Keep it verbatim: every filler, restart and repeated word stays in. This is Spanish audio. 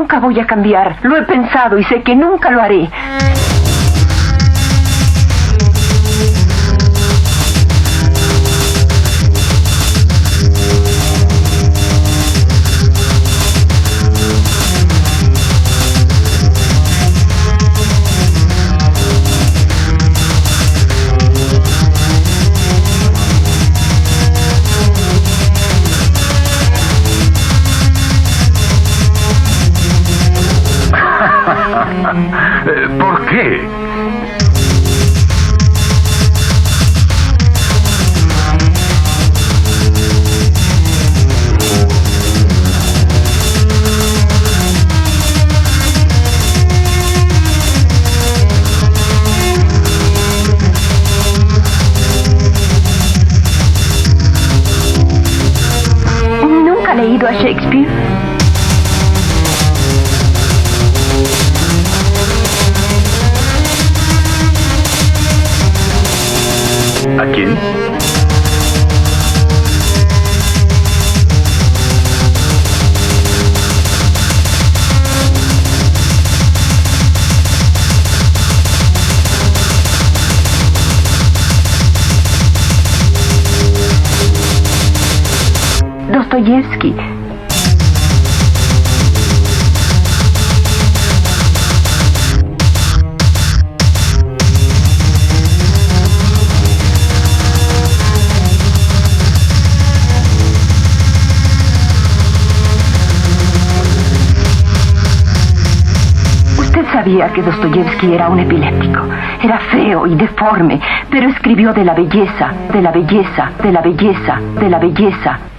nunca voy a cambiar. Lo he pensado y sé que nunca lo haré. ¿Por qué? ¿Nunca ha leído a Shakespeare? ¿A quién? Dostoyevsky. Sabía que Dostoyevsky era un epiléptico. Era feo y deforme, pero escribió de la belleza, de la belleza, de la belleza, de la belleza,